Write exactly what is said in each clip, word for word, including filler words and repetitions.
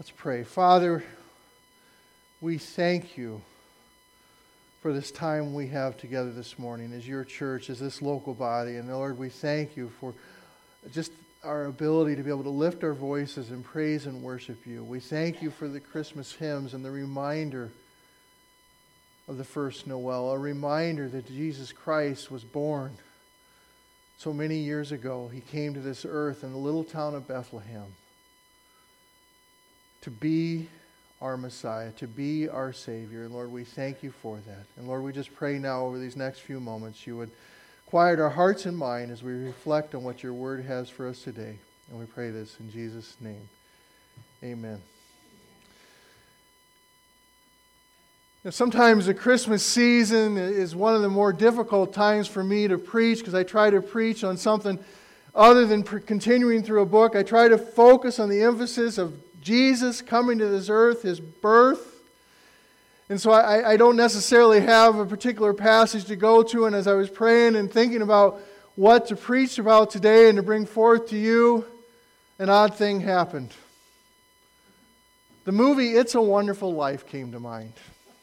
Let's pray. Father, we thank you for this time we have together this morning as your church, as this local body. And Lord, we thank you for just our ability to be able to lift our voices and praise and worship you. We thank you for the Christmas hymns and the reminder of the first Noel, a reminder that Jesus Christ was born so many years ago. He came to this earth in the little town of Bethlehem to be our Messiah, to be our Savior. And Lord, we thank you for that. And Lord, we just pray now over these next few moments you would quiet our hearts and mind as we reflect on what your word has for us today. And we pray this in Jesus' name. Amen. Now, sometimes the Christmas season is one of the more difficult times for me to preach because I try to preach on something other than pre- continuing through a book. I try to focus on the emphasis of Jesus coming to this earth, His birth. And so I, I don't necessarily have a particular passage to go to. And as I was praying and thinking about what to preach about today and to bring forth to you, an odd thing happened. The movie It's a Wonderful Life came to mind.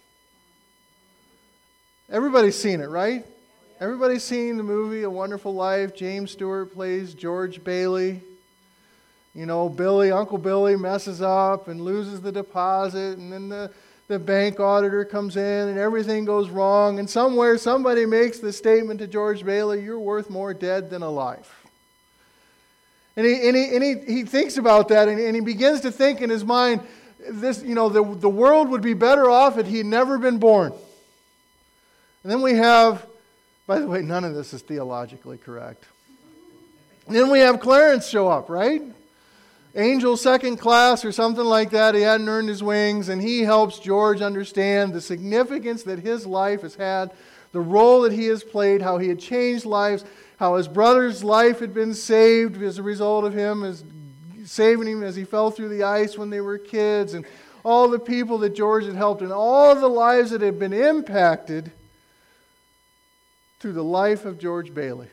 Everybody's seen it, right? Everybody's seen the movie A Wonderful Life. James Stewart plays George Bailey. You know, Billy, Uncle Billy messes up and loses the deposit, and then the, the bank auditor comes in and everything goes wrong, and somewhere somebody makes the statement to George Bailey, you're worth more dead than alive. And he and he, and he, he thinks about that, and, and he begins to think in his mind, this, you know, the, the world would be better off if he'd never been born. And then we have, by the way, none of this is theologically correct. And then we have Clarence show up, right? Angel second class or something like that. He hadn't earned his wings, and he helps George understand the significance that his life has had, the role that he has played, how he had changed lives, how his brother's life had been saved as a result of him, as saving him as he fell through the ice when they were kids, and all the people that George had helped, and all the lives that had been impacted through the life of George Bailey.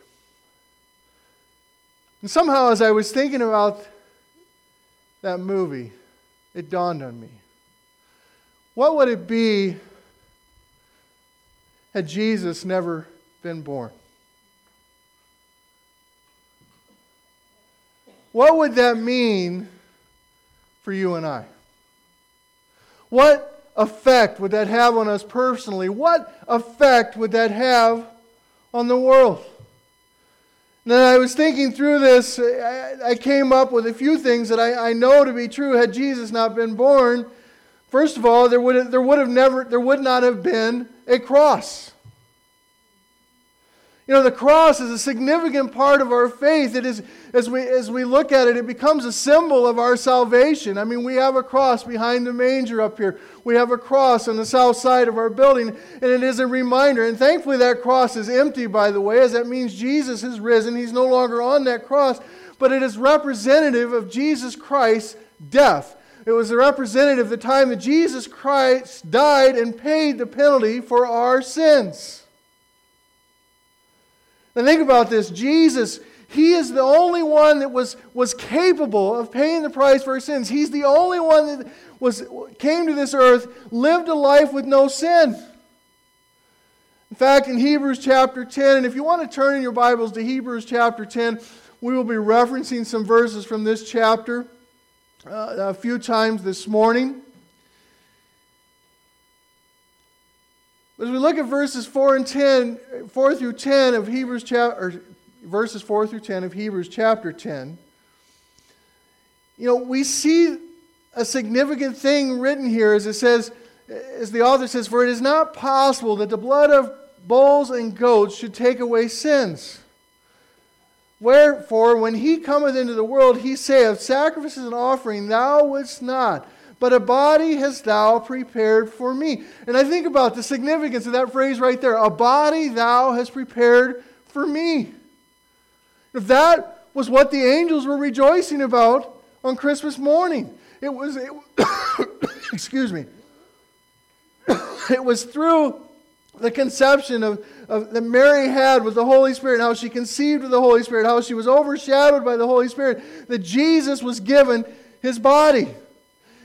And somehow, as I was thinking about that movie, it dawned on me. What would it be had Jesus never been born? What would that mean for you and I? What effect would that have on us personally? What effect would that have on the world? And then I was thinking through this, I came up with a few things that I, I know to be true had Jesus not been born. First of all, there would have, there would have never there would not have been a cross. You know, the cross is a significant part of our faith. It is, as we as we look at it, it becomes a symbol of our salvation. I mean, we have a cross behind the manger up here. We have a cross on the south side of our building, and it is a reminder. And thankfully that cross is empty, by the way, as that means Jesus is risen. He's no longer on that cross, but it is representative of Jesus Christ's death. It was a representative of the time that Jesus Christ died and paid the penalty for our sins. Now think about this. Jesus, He is the only one that was, was capable of paying the price for our sins. He's the only one that was came to this earth, lived a life with no sin. In fact, in Hebrews chapter ten, and if you want to turn in your Bibles to Hebrews chapter ten, we will be referencing some verses from this chapter uh, a few times this morning. As we look at verses four and ten, four through ten of Hebrews chapter, or verses four through ten of Hebrews chapter ten, you know, we see a significant thing written here as it says, as the author says, for it is not possible that the blood of bulls and goats should take away sins. Wherefore, when he cometh into the world, he saith, sacrifices and offering thou wouldst not, but a body hast thou prepared for me. And I think about the significance of that phrase right there. A body thou hast prepared for me. If that was what the angels were rejoicing about on Christmas morning. It was, it, excuse me. It was through the conception of, of that Mary had with the Holy Spirit, how she conceived with the Holy Spirit, how she was overshadowed by the Holy Spirit, that Jesus was given His body.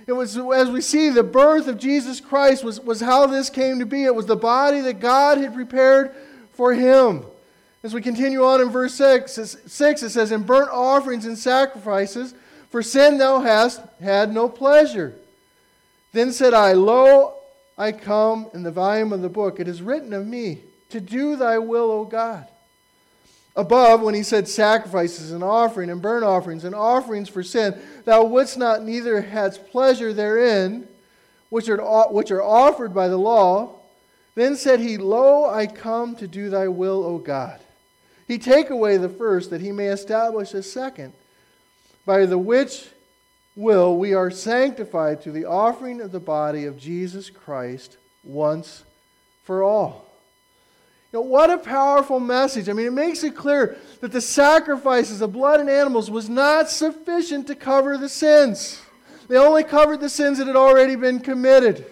it was, as we see, the birth of Jesus Christ was, was how this came to be. It was the body that God had prepared for him. As we continue on in verse six, six, it says, "In burnt offerings and sacrifices, for sin thou hast had no pleasure. Then said I, Lo, I come, in the volume of the book, it is written of me, to do thy will, O God." Above, when he said sacrifices and offering and burnt offerings and offerings for sin, thou wouldst not, neither hadst pleasure therein, which are, which are offered by the law. Then said he, Lo, I come to do thy will, O God. He take away the first, that he may establish a second, by the which will we are sanctified through the offering of the body of Jesus Christ once for all. You know, what a powerful message. I mean, it makes it clear that the sacrifices of blood and animals was not sufficient to cover the sins. They only covered the sins that had already been committed.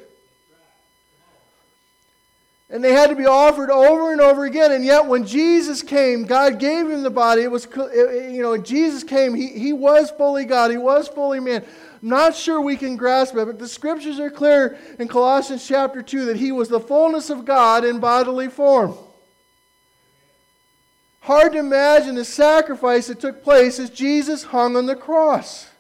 And they had to be offered over and over again. And yet when Jesus came, God gave him the body. It was, you know, when Jesus came, he, he was fully God. He was fully man. I'm not sure we can grasp it, but the scriptures are clear in Colossians chapter two that he was the fullness of God in bodily form. Hard to imagine the sacrifice that took place as Jesus hung on the cross.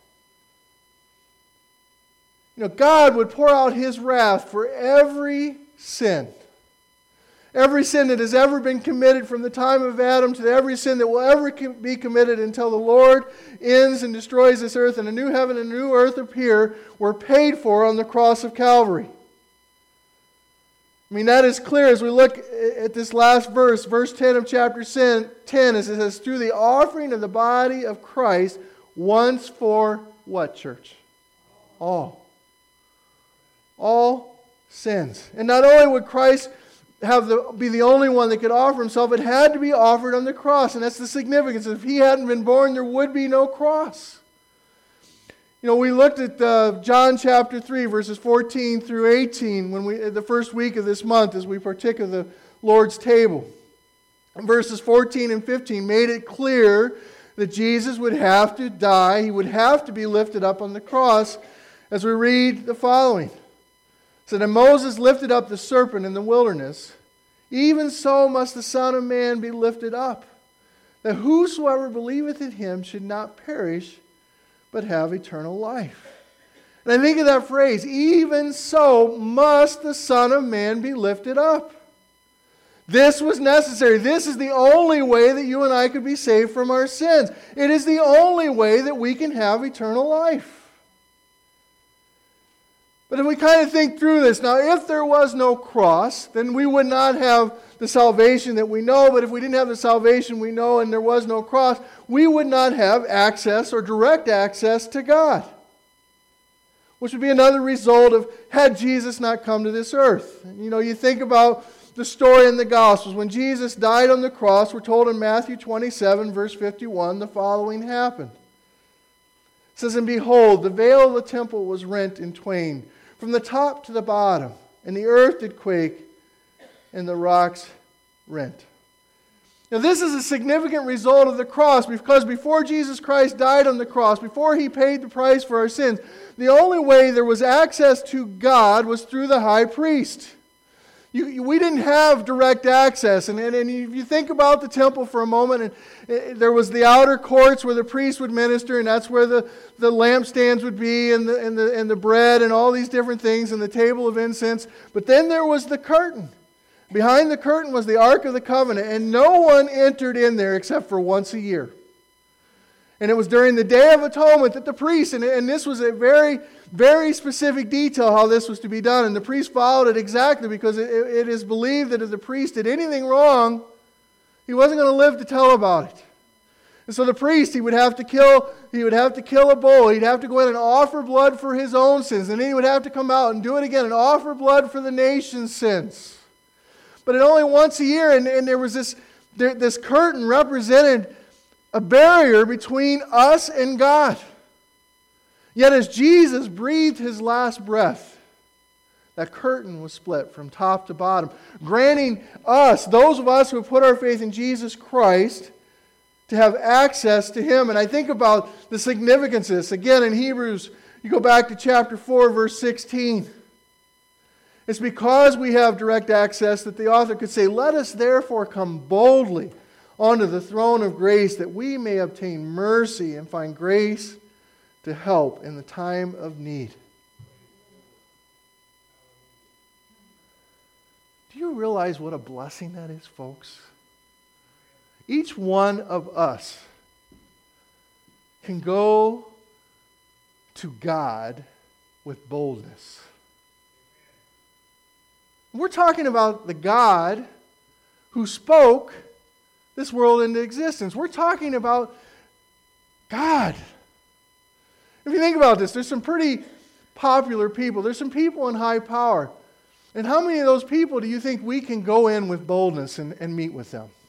You know, God would pour out his wrath for every sin. Every sin that has ever been committed from the time of Adam to every sin that will ever be committed until the Lord ends and destroys this earth and a new heaven and a new earth appear were paid for on the cross of Calvary. I mean, that is clear as we look at this last verse, verse ten of chapter ten, as it says, through the offering of the body of Christ once for what, church? All. All sins. And not only would Christ have the, be the only one that could offer himself, it had to be offered on the cross. And that's the significance. If he hadn't been born, there would be no cross. You know, we looked at uh, John chapter three, verses fourteen through eighteen, when we the first week of this month as we partook of the Lord's table. And verses fourteen and fifteen made it clear that Jesus would have to die. He would have to be lifted up on the cross, as we read the following. So that Moses lifted up the serpent in the wilderness, even so must the Son of Man be lifted up, that whosoever believeth in him should not perish, but have eternal life. And I think of that phrase, even so must the Son of Man be lifted up. This was necessary. This is the only way that you and I could be saved from our sins. It is the only way that we can have eternal life. But if we kind of think through this, now if there was no cross, then we would not have the salvation that we know. But if we didn't have the salvation we know and there was no cross, we would not have access or direct access to God. Which would be another result of had Jesus not come to this earth. You know, you think about the story in the Gospels. When Jesus died on the cross, we're told in Matthew twenty-seven, verse fifty-one, the following happened. It says, and behold, the veil of the temple was rent in twain, from the top to the bottom, and the earth did quake, and the rocks rent. Now this is a significant result of the cross, because before Jesus Christ died on the cross, before he paid the price for our sins, the only way there was access to God was through the high priest. You, we didn't have direct access. And, and, and if you think about the temple for a moment, and it, there was the outer courts where the priest would minister, and that's where the, the lampstands would be, and the, and, the, and the bread, and all these different things, and the table of incense. But then there was the curtain. Behind the curtain was the Ark of the Covenant, and no one entered in there except for once a year. And it was during the Day of Atonement that the priest, and, and this was a very, very specific detail how this was to be done. And the priest followed it exactly because it, it is believed that if the priest did anything wrong, he wasn't going to live to tell about it. And so the priest, he would have to kill, he would have to kill a bull. He'd have to go in and offer blood for his own sins. And then he would have to come out and do it again and offer blood for the nation's sins. But it only once a year, and, and there was this, there, this curtain represented a barrier between us and God. Yet as Jesus breathed his last breath, that curtain was split from top to bottom, granting us, those of us who have put our faith in Jesus Christ, to have access to him. And I think about the significance of this. Again, in Hebrews You go back to chapter four, verse sixteen. It's because we have direct access that the author could say, "Let us therefore come boldly onto the throne of grace, that we may obtain mercy and find grace to help in the time of need." Do you realize what a blessing that is, folks? Each one of us can go to God with boldness. We're talking about the God who spoke this world into existence. We're talking about God. If you think about this, there's some pretty popular people. There's some people in high power. And how many of those people do you think we can go in with boldness and, and meet with them?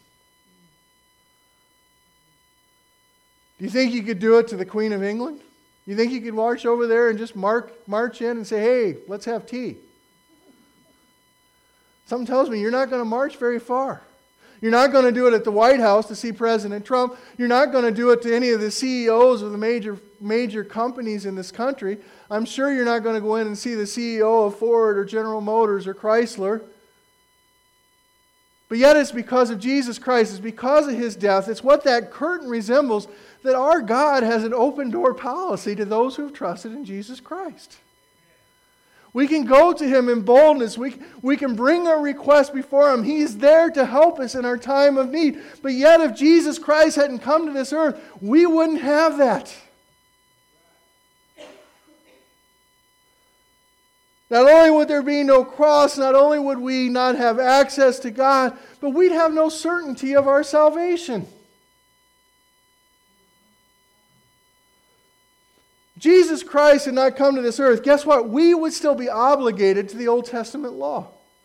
Do you think you could do it to the Queen of England? You think you could march over there and just mark, march in and say, "Hey, let's have tea"? Something tells me you're not going to march very far. You're not going to do it at the White House to see President Trump. You're not going to do it to any of the C E Os of the major, major companies in this country. I'm sure you're not going to go in and see the C E O of Ford or General Motors or Chrysler. But yet it's because of Jesus Christ. It's because of His death. It's what that curtain resembles, that our God has an open door policy to those who have trusted in Jesus Christ. We can go to Him in boldness. We, we can bring our request before Him. He's there to help us in our time of need. But yet if Jesus Christ hadn't come to this earth, we wouldn't have that. Not only would there be no cross, not only would we not have access to God, but we'd have no certainty of our salvation. Jesus Christ had not come to this earth, guess what? We would still be obligated to the Old Testament law.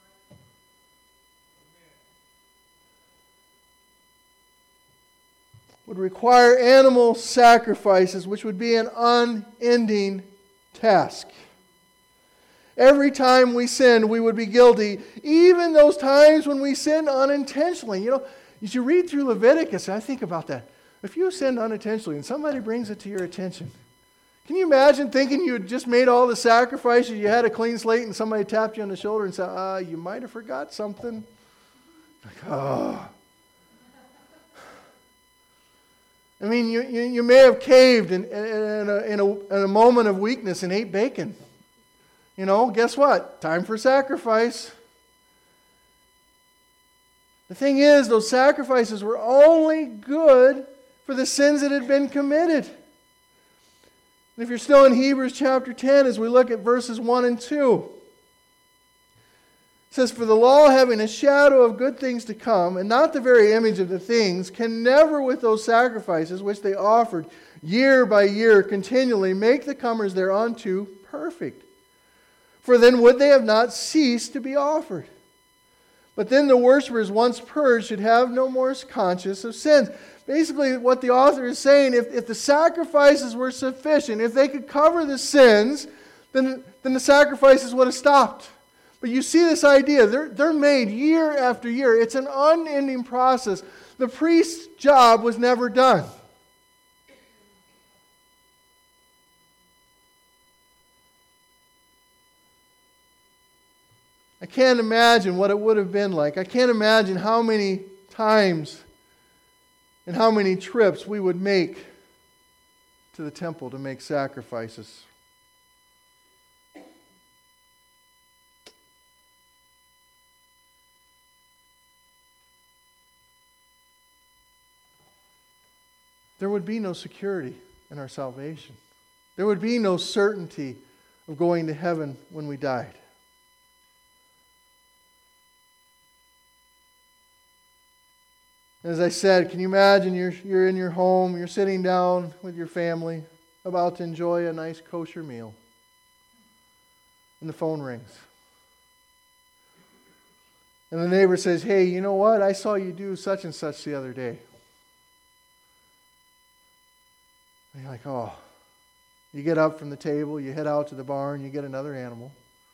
Would require animal sacrifices, which would be an unending task. Every time we sinned, we would be guilty, even those times when we sinned unintentionally. You know, as you read through Leviticus, I think about that. If you sinned unintentionally and somebody brings it to your attention, can you imagine thinking you had just made all the sacrifices, you had a clean slate, and somebody tapped you on the shoulder and said, uh, you might have forgot something? Like, oh. I mean, you, you, you may have caved in, in, a, in, a, in a moment of weakness and ate bacon. You know, guess what? Time for sacrifice. The thing is, those sacrifices were only good for the sins that had been committed. And if you're still in Hebrews chapter ten, as we look at verses one and two, it says, "For the law, having a shadow of good things to come, and not the very image of the things, can never with those sacrifices which they offered year by year continually make the comers thereunto perfect. For then would they have not ceased to be offered. But then the worshippers, once purged, should have no more conscience of sins." Basically, what the author is saying, if, if the sacrifices were sufficient, if they could cover the sins, then, then the sacrifices would have stopped. But you see this idea, they're, they're made year after year. It's an unending process. The priest's job was never done. I can't imagine what it would have been like. I can't imagine how many times and how many trips we would make to the temple to make sacrifices. There would be no security in our salvation. There would be no certainty of going to heaven when we died. As I said, can you imagine you're, you're in your home, you're sitting down with your family, about to enjoy a nice kosher meal, and the phone rings. And the neighbor says, "Hey, you know what? I saw you do such and such the other day." And you're like, oh. You get up from the table, you head out to the barn, you get another animal,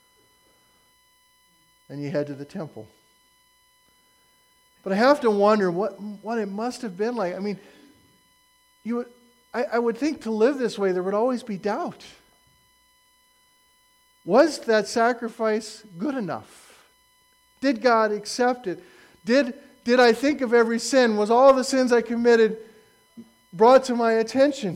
and you head to the temple. But I have to wonder what, what it must have been like. I mean, you would, I, I would think to live this way there would always be doubt. Was that sacrifice good enough? Did God accept it? Did, did I think of every sin? Was all the sins I committed brought to my attention?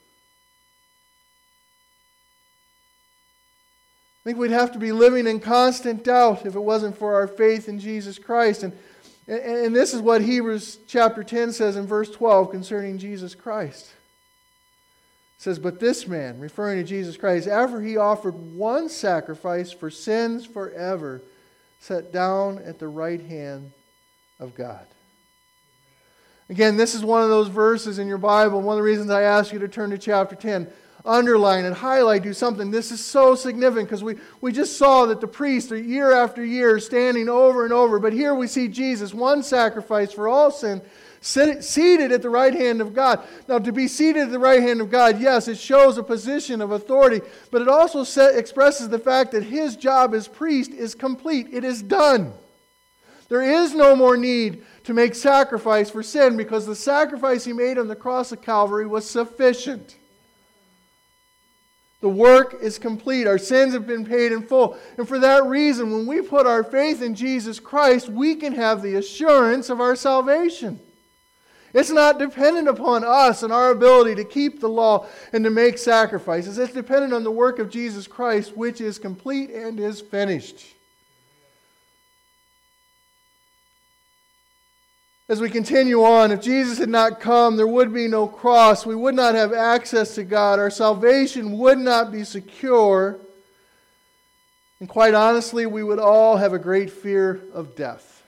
I think we'd have to be living in constant doubt if it wasn't for our faith in Jesus Christ. And, and, and this is what Hebrews chapter ten says in verse twelve concerning Jesus Christ. It says, "But this man," referring to Jesus Christ, "after he offered one sacrifice for sins forever, sat down at the right hand of God." Again, this is one of those verses in your Bible. One of the reasons I ask you to turn to chapter ten. Underline it, highlight, do something. This is so significant because we, we just saw that the priests are year after year standing over and over. But here we see Jesus, one sacrifice for all sin, sit, seated at the right hand of God. Now, to be seated at the right hand of God, yes, it shows a position of authority. But it also set, expresses the fact that his job as priest is complete. It is done. There is no more need to make sacrifice for sin because the sacrifice he made on the cross of Calvary was sufficient. The work is complete. Our sins have been paid in full. And for that reason, when we put our faith in Jesus Christ, we can have the assurance of our salvation. It's not dependent upon us and our ability to keep the law and to make sacrifices. It's dependent on the work of Jesus Christ, which is complete and is finished. As we continue on, if Jesus had not come, there would be no cross. We would not have access to God. Our salvation would not be secure. And quite honestly, we would all have a great fear of death.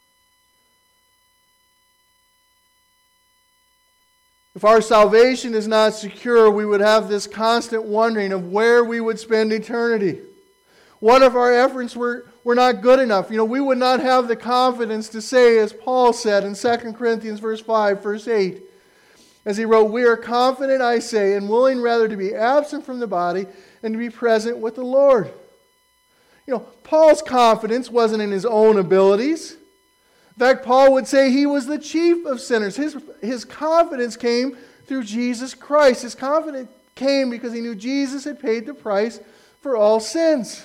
If our salvation is not secure, we would have this constant wondering of where we would spend eternity. What if our efforts were, were not good enough? You know, we would not have the confidence to say, as Paul said in Second Corinthians verse five, verse eight, as he wrote, "We are confident, I say, and willing rather to be absent from the body and to be present with the Lord." You know, Paul's confidence wasn't in his own abilities. In fact, Paul would say he was the chief of sinners. His, his confidence came through Jesus Christ. His confidence came because he knew Jesus had paid the price for all sins.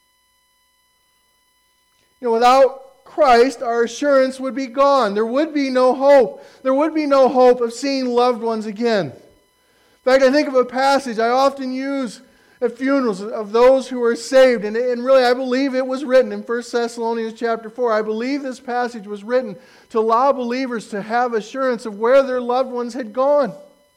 You know, without Christ, our assurance would be gone. There would be no hope. There would be no hope of seeing loved ones again. In fact, I think of a passage I often use at funerals of those who are saved. And, and really, I believe it was written in First Thessalonians chapter four. I believe this passage was written to allow believers to have assurance of where their loved ones had gone.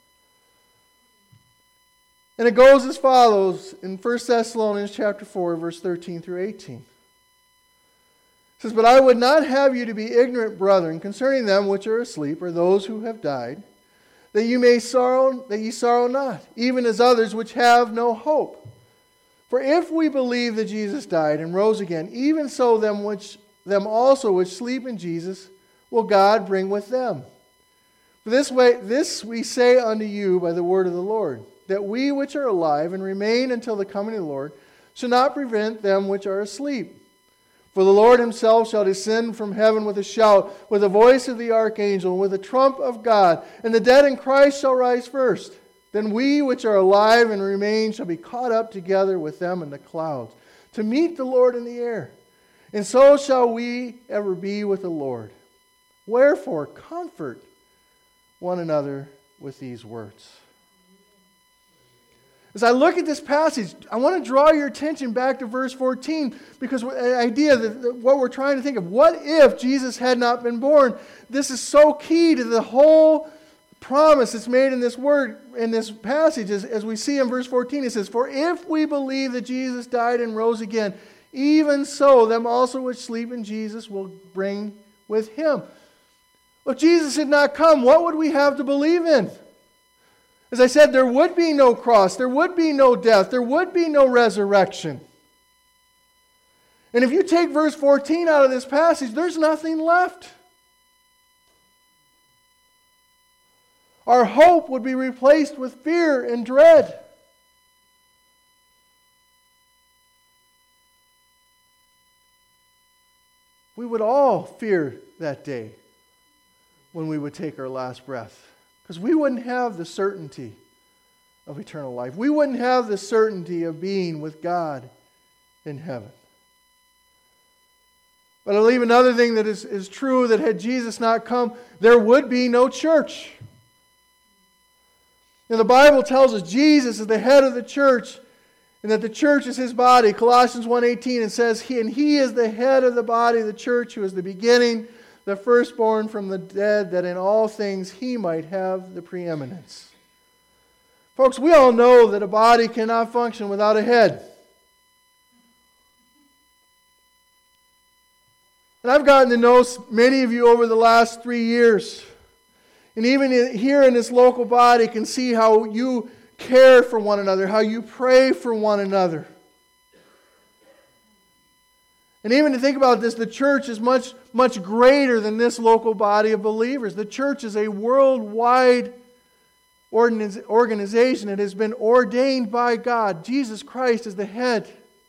And it goes as follows in First Thessalonians chapter four, verse thirteen through eighteen. It says, "But I would not have you to be ignorant, brethren, concerning them which are asleep, or those who have died, that you may sorrow, that ye sorrow not, even as others which have no hope. For if we believe that Jesus died and rose again, even so them which them also which sleep in Jesus will God bring with them. For this way, this we say unto you by the word of the Lord, that we which are alive and remain until the coming of the Lord shall not prevent them which are asleep. For the Lord himself shall descend from heaven with a shout, with the voice of the archangel, and with the trump of God, and the dead in Christ shall rise first. Then we which are alive and remain shall be caught up together with them in the clouds, to meet the Lord in the air. And so shall we ever be with the Lord. Wherefore, comfort one another with these words." As I look at this passage, I want to draw your attention back to verse fourteen, because the idea that what we're trying to think of, what if Jesus had not been born? This is so key to the whole promise that's made in this word, in this passage. As, as we see in verse fourteen, it says, "For if we believe that Jesus died and rose again, even so them also which sleep in Jesus will bring with him." If Jesus had not come, what would we have to believe in? As I said, there would be no cross, there would be no death, there would be no resurrection. And if you take verse fourteen out of this passage, there's nothing left. Our hope would be replaced with fear and dread. We would all fear that day when we would take our last breath. Because we wouldn't have the certainty of eternal life. We wouldn't have the certainty of being with God in heaven. But I believe another thing that is, is true, that had Jesus not come, there would be no church. And the Bible tells us Jesus is the head of the church, and that the church is His body. Colossians one eighteen, it says, he, and He is the head of the body of the church, who is the beginning, the firstborn from the dead, that in all things He might have the preeminence. Folks, we all know that a body cannot function without a head. And I've gotten to know many of you over the last three years. And even here in this local body, can see how you care for one another, how you pray for one another. And even to think about this, the church is much, much greater than this local body of believers. The church is a worldwide organization. It has been ordained by God. Jesus Christ is the head.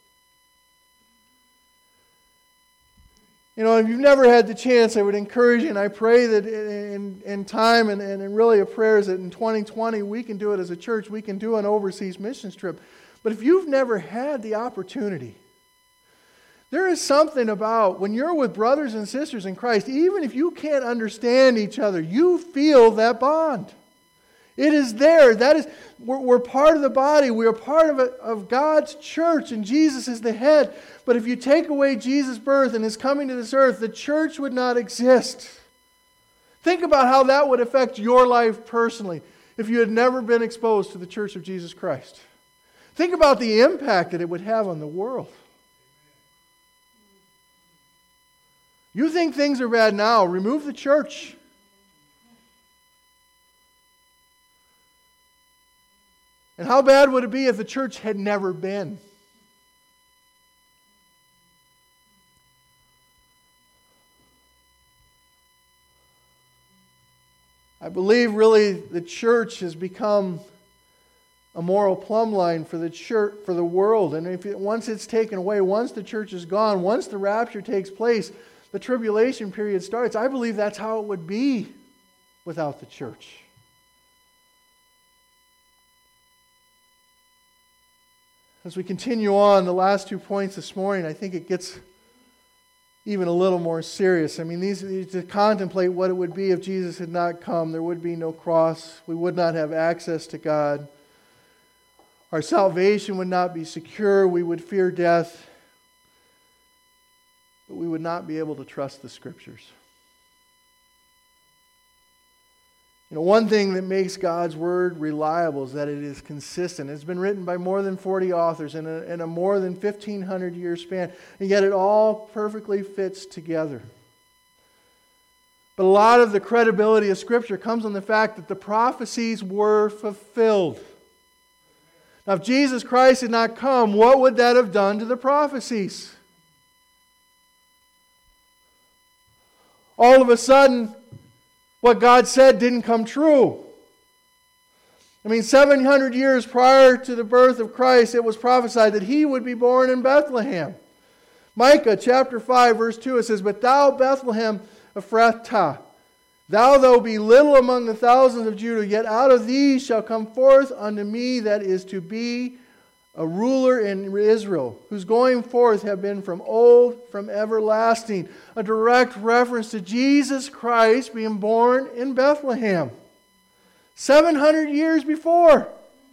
You know, if you've never had the chance, I would encourage you, and I pray that in, in time, and, and really a prayer is that in twenty twenty we can do it as a church. We can do an overseas missions trip. But if you've never had the opportunity, there is something about when you're with brothers and sisters in Christ, even if you can't understand each other, you feel that bond. It is there. That is, we're, we're part of the body. We are part of, a, of God's church, and Jesus is the head. But if you take away Jesus' birth and His coming to this earth, the church would not exist. Think about how that would affect your life personally if you had never been exposed to the church of Jesus Christ. Think about the impact that it would have on the world. You think things are bad now, remove the church. And how bad would it be if the church had never been? I believe really the church has become a moral plumb line for the church, for the world. And if it, once it's taken away, once the church is gone, once the rapture takes place, the tribulation period starts. I believe that's how it would be without the church. As we continue on, the last two points this morning, I think it gets even a little more serious. I mean, these, these to contemplate what it would be if Jesus had not come. There would be no cross. We would not have access to God. Our salvation would not be secure. We would fear death. But we would not be able to trust the Scriptures. You know, one thing that makes God's Word reliable is that it is consistent. It's been written by more than forty authors in a, in a more than fifteen hundred year span, and yet it all perfectly fits together. But a lot of the credibility of Scripture comes on the fact that the prophecies were fulfilled. Now, if Jesus Christ had not come, what would that have done to the prophecies? All of a sudden, what God said didn't come true. I mean, seven hundred years prior to the birth of Christ, it was prophesied that He would be born in Bethlehem. Micah chapter five, verse two, it says, "But thou, Bethlehem Ephrathah, thou though be little among the thousands of Judah, yet out of thee shall come forth unto me that is to be a ruler in Israel, whose going forth have been from old, from everlasting." A direct reference to Jesus Christ being born in Bethlehem. seven hundred years before.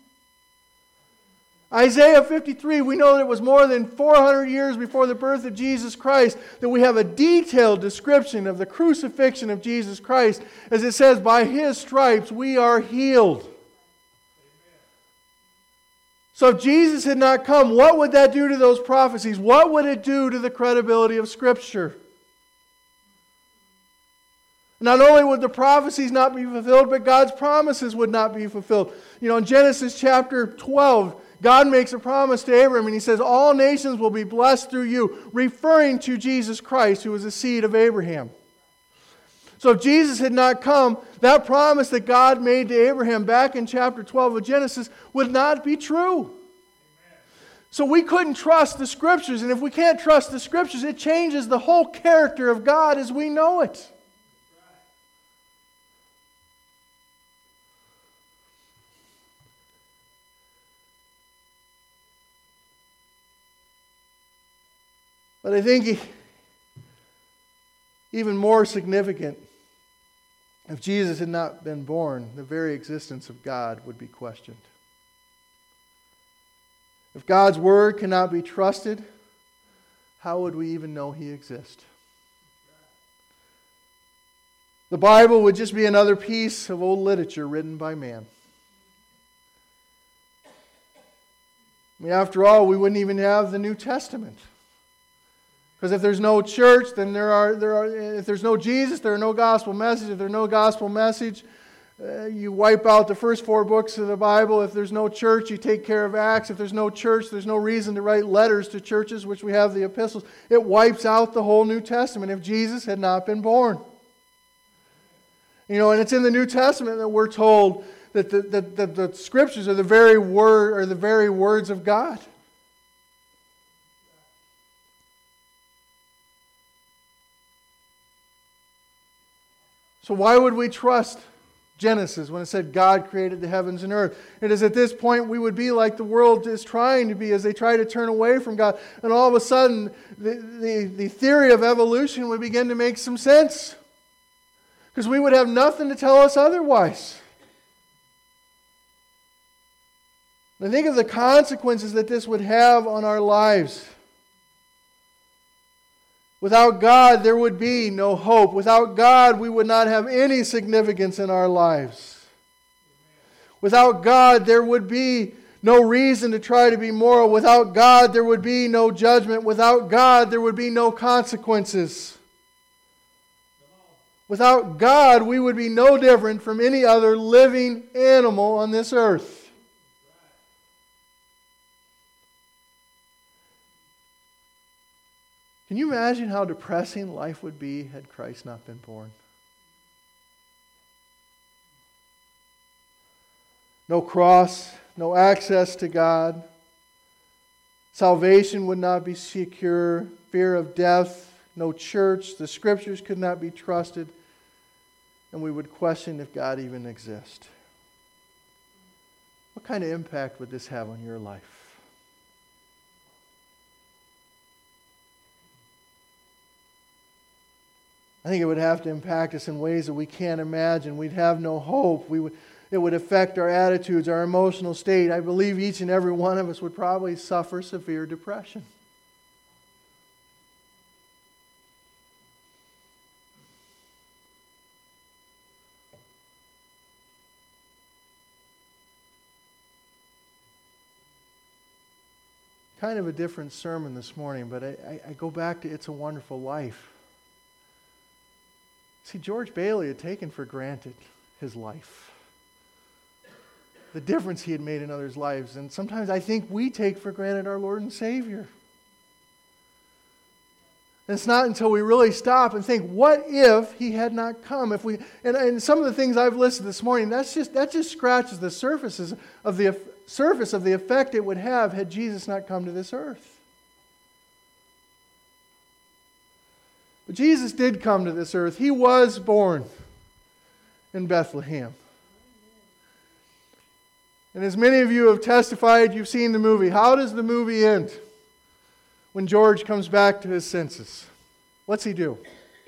Isaiah fifty-three, we know that it was more than four hundred years before the birth of Jesus Christ that we have a detailed description of the crucifixion of Jesus Christ. As it says, by His stripes we are healed. So if Jesus had not come, what would that do to those prophecies? What would it do to the credibility of Scripture? Not only would the prophecies not be fulfilled, but God's promises would not be fulfilled. You know, in Genesis chapter twelve, God makes a promise to Abraham, and He says, all nations will be blessed through you, referring to Jesus Christ, who was the seed of Abraham. So if Jesus had not come, that promise that God made to Abraham back in chapter twelve of Genesis would not be true. Amen. So we couldn't trust the Scriptures, and if we can't trust the Scriptures, it changes the whole character of God as we know it. But I think even more significant, if Jesus had not been born, the very existence of God would be questioned. If God's word cannot be trusted, how would we even know He exists? The Bible would just be another piece of old literature written by man. I mean, after all, we wouldn't even have the New Testament. Because if there's no church, then there are, there are, if there's no Jesus, there are no gospel message. If there's no gospel message, uh, you wipe out the first four books of the Bible. If there's no church, you take care of Acts. If there's no church, there's no reason to write letters to churches, which we have the epistles. It wipes out the whole New Testament if Jesus had not been born. You know, and it's in the New Testament that we're told that the, that the, the Scriptures are the very word, are the very words of God. So why would we trust Genesis when it said God created the heavens and earth? It is at this point we would be like the world is trying to be as they try to turn away from God. And all of a sudden, the, the, the theory of evolution would begin to make some sense. Because we would have nothing to tell us otherwise. And think of the consequences that this would have on our lives. Without God, there would be no hope. Without God, we would not have any significance in our lives. Without God, there would be no reason to try to be moral. Without God, there would be no judgment. Without God, there would be no consequences. Without God, we would be no different from any other living animal on this earth. Can you imagine how depressing life would be had Christ not been born? No cross, no access to God. Salvation would not be secure. Fear of death, no church. The Scriptures could not be trusted. And we would question if God even exists. What kind of impact would this have on your life? I think it would have to impact us in ways that we can't imagine. We'd have no hope. We would, it would affect our attitudes, our emotional state. I believe each and every one of us would probably suffer severe depression. Kind of a different sermon this morning, but I, I, I go back to It's a Wonderful Life. See, George Bailey had taken for granted his life. The difference he had made in others' lives. And sometimes I think we take for granted our Lord and Savior. And it's not until we really stop and think, what if He had not come? If we and, and some of the things I've listed this morning, that's just that just scratches the surfaces of the surface of the effect it would have had Jesus not come to this earth. But Jesus did come to this earth. He was born in Bethlehem. And as many of you have testified, you've seen the movie. How does the movie end when George comes back to his senses? What's he do?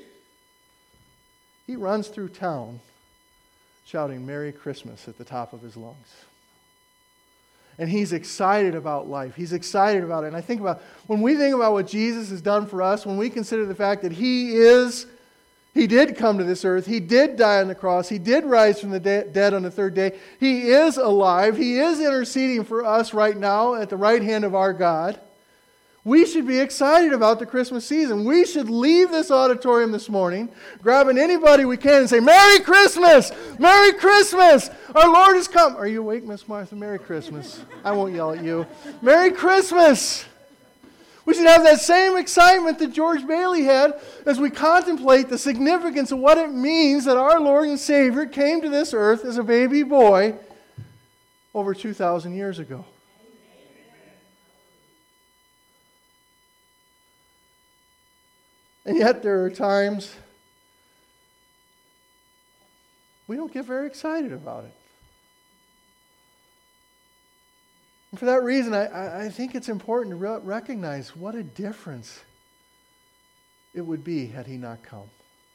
He runs through town shouting Merry Christmas at the top of his lungs. And he's excited about life. He's excited about it. And I think about, when we think about what Jesus has done for us, when we consider the fact that He is, He did come to this earth, He did die on the cross, He did rise from the de- dead on the third day, He is alive, He is interceding for us right now at the right hand of our God, we should be excited about the Christmas season. We should leave this auditorium this morning, grabbing anybody we can and say, Merry Christmas! Merry Christmas! Our Lord has come. Are you awake, Miss Martha? Merry Christmas. I won't yell at you. Merry Christmas! We should have that same excitement that George Bailey had as we contemplate the significance of what it means that our Lord and Savior came to this earth as a baby boy over two thousand years ago. And yet there are times we don't get very excited about it. And for that reason, I, I think it's important to re- recognize what a difference it would be had he not come.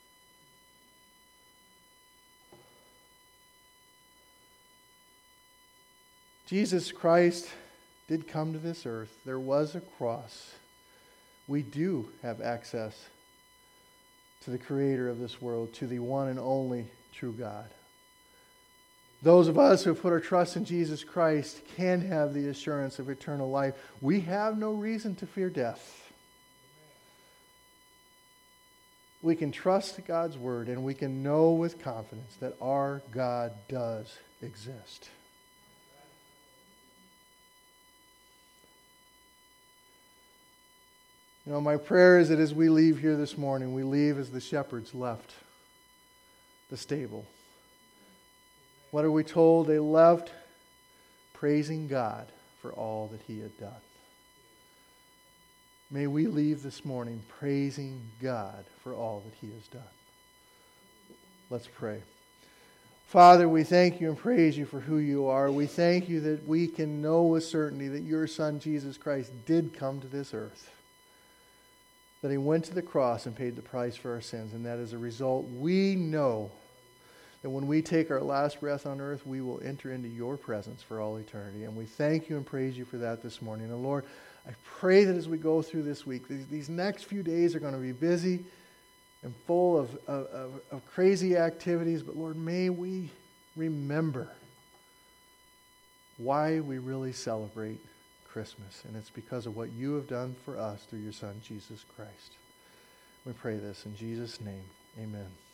Jesus Christ did come to this earth. There was a cross. We do have access to the Creator of this world, to the one and only true God. Those of us who put our trust in Jesus Christ can have the assurance of eternal life. We have no reason to fear death. We can trust God's word, and we can know with confidence that our God does exist. You know, my prayer is that as we leave here this morning, we leave as the shepherds left the stable. What are we told? They left praising God for all that he had done. May we leave this morning praising God for all that he has done. Let's pray. Father, we thank you and praise you for who you are. We thank you that we can know with certainty that your Son, Jesus Christ, did come to this earth. That he went to the cross and paid the price for our sins. And that as a result, we know that when we take our last breath on earth, we will enter into your presence for all eternity. And we thank you and praise you for that this morning. And Lord, I pray that as we go through this week, these, these next few days are going to be busy and full of, of, of, of crazy activities. But Lord, may we remember why we really celebrate Christmas. And it's because of what you have done for us through your Son, Jesus Christ. We pray this in Jesus' name. Amen.